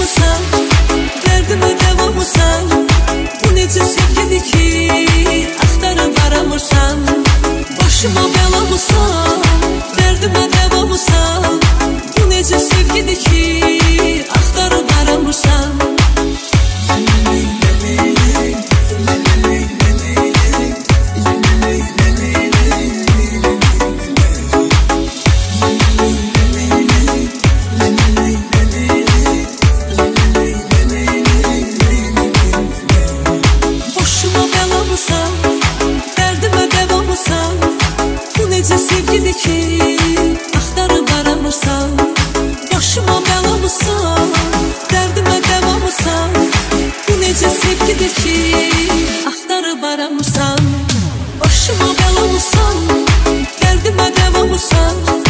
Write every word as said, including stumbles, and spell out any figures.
belamısan, dərdimə devamısan. Bu necə sevgidir ki, axtarıb aramırsan. Başıma belamısan, dərdimə devamısan. Bu necə sevgidir ki, axtarıb aramırsan. Sevgidir ki, axtarıb aramırsan. Başıma belamısan, dərdimə devamısan. Bu necə sevgidir ki, axtarıb aramırsan. Başıma belamısan, dərdimə devamısan.